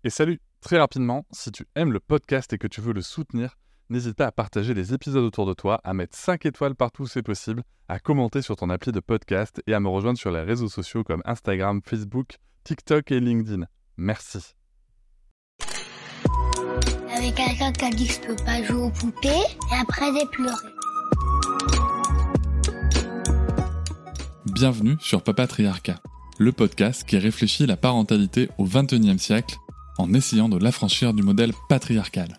Et salut, très rapidement, si tu aimes le podcast et que tu veux le soutenir, n'hésite pas à partager les épisodes autour de toi, à mettre 5 étoiles partout où c'est possible, à commenter sur ton appli de podcast et à me rejoindre sur les réseaux sociaux comme Instagram, Facebook, TikTok et LinkedIn. Merci. Avec quelqu'un qui a dit que je peux pas jouer aux poupées et après j'ai pleuré. Bienvenue sur Papatriarcat, le podcast qui réfléchit la parentalité au XXIe siècle en essayant de l'affranchir du modèle patriarcal.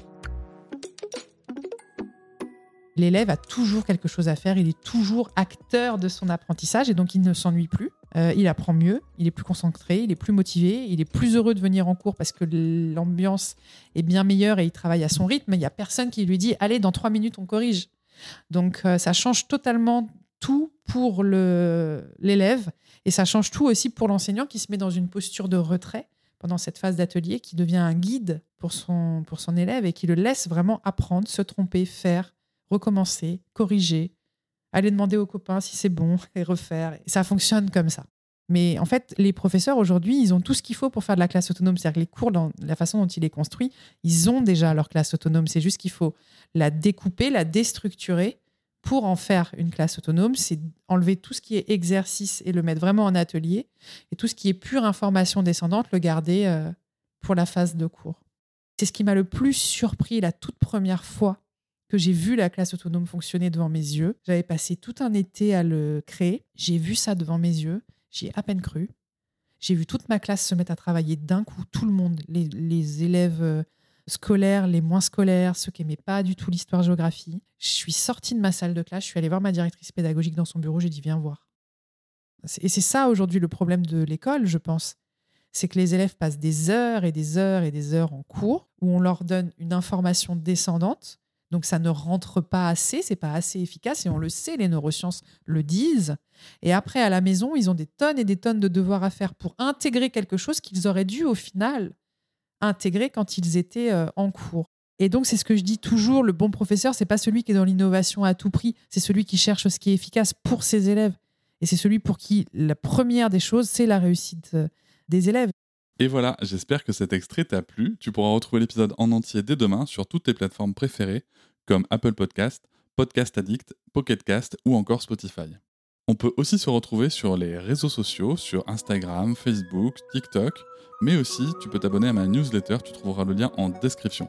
L'élève a toujours quelque chose à faire, il est toujours acteur de son apprentissage et donc il ne s'ennuie plus. Il apprend mieux, il est plus concentré, il est plus motivé, il est plus heureux de venir en cours parce que l'ambiance est bien meilleure et il travaille à son rythme. Il n'y a personne qui lui dit « Allez, dans 3 minutes, on corrige ». Donc ça change totalement tout pour l'élève et ça change tout aussi pour l'enseignant qui se met dans une posture de retrait pendant cette phase d'atelier, qui devient un guide pour son élève et qui le laisse vraiment apprendre, se tromper, faire, recommencer, corriger, aller demander aux copains si c'est bon et refaire. Et ça fonctionne comme ça. Mais en fait, les professeurs aujourd'hui, ils ont tout ce qu'il faut pour faire de la classe autonome. C'est-à-dire que les cours, dans la façon dont il est construit, ils ont déjà leur classe autonome. C'est juste qu'il faut la découper, la déstructurer pour en faire une classe autonome. C'est enlever tout ce qui est exercice et le mettre vraiment en atelier. Et tout ce qui est pure information descendante, le garder pour la phase de cours. C'est ce qui m'a le plus surpris la toute première fois que j'ai vu la classe autonome fonctionner devant mes yeux. J'avais passé tout un été à le créer. J'ai vu ça devant mes yeux. J'y ai à peine cru. J'ai vu toute ma classe se mettre à travailler d'un coup, tout le monde, les élèves scolaires, les moins scolaires, ceux qui n'aimaient pas du tout l'histoire-géographie. Je suis sortie de ma salle de classe, je suis allée voir ma directrice pédagogique dans son bureau, j'ai dit « Viens voir ». Et c'est ça aujourd'hui le problème de l'école, je pense. C'est que les élèves passent des heures et des heures et des heures en cours où on leur donne une information descendante. Donc, ça ne rentre pas assez, c'est pas assez efficace et on le sait, les neurosciences le disent. Et après, à la maison, ils ont des tonnes et des tonnes de devoirs à faire pour intégrer quelque chose qu'ils auraient dû, au final, intégrer quand ils étaient en cours. Et donc, c'est ce que je dis toujours, le bon professeur, c'est pas celui qui est dans l'innovation à tout prix, c'est celui qui cherche ce qui est efficace pour ses élèves. Et c'est celui pour qui la première des choses, c'est la réussite des élèves. Et voilà, j'espère que cet extrait t'a plu. Tu pourras retrouver l'épisode en entier dès demain sur toutes tes plateformes préférées, comme Apple Podcast, Podcast Addict, Pocket Cast ou encore Spotify. On peut aussi se retrouver sur les réseaux sociaux, sur Instagram, Facebook, TikTok, mais aussi tu peux t'abonner à ma newsletter, tu trouveras le lien en description.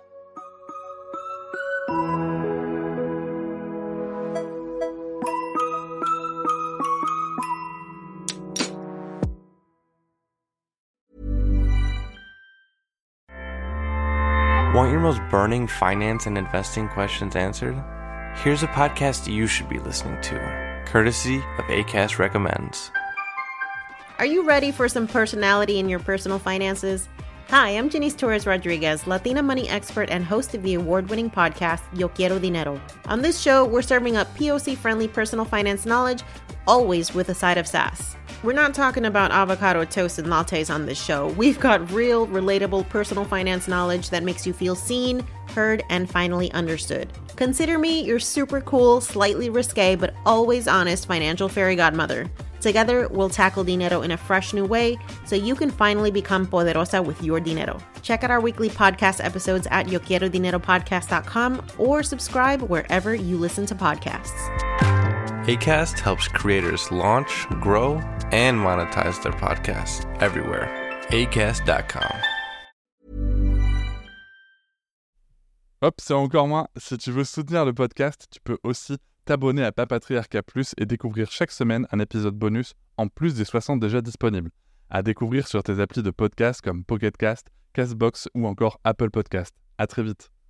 Want your most burning finance and investing questions answered? Here's a podcast you should be listening to, courtesy of Acast Recommends. Are you ready for some personality in your personal finances? Hi, I'm Janice Torres Rodriguez, Latina money expert and host of the award-winning podcast Yo Quiero Dinero. On this show, we're serving up POC-friendly personal finance knowledge, always with a side of sass. We're not talking about avocado toast and lattes on this show. We've got real, relatable personal finance knowledge that makes you feel seen, heard, and finally understood. Consider me your super cool, slightly risque, but always honest financial fairy godmother. Together, we'll tackle dinero in a fresh new way so you can finally become poderosa with your dinero. Check out our weekly podcast episodes at yoquierodineropodcast.com or subscribe wherever you listen to podcasts. Acast helps creators launch, grow, and monetize their podcasts everywhere. Acast.com. Hop, c'est encore moins. Si tu veux soutenir le podcast, tu peux aussi t'abonner à Papatriarcat Plus et découvrir chaque semaine un épisode bonus en plus des 60 déjà disponibles. À découvrir sur tes applis de podcast comme Pocket Cast, Castbox ou encore Apple Podcast. À très vite.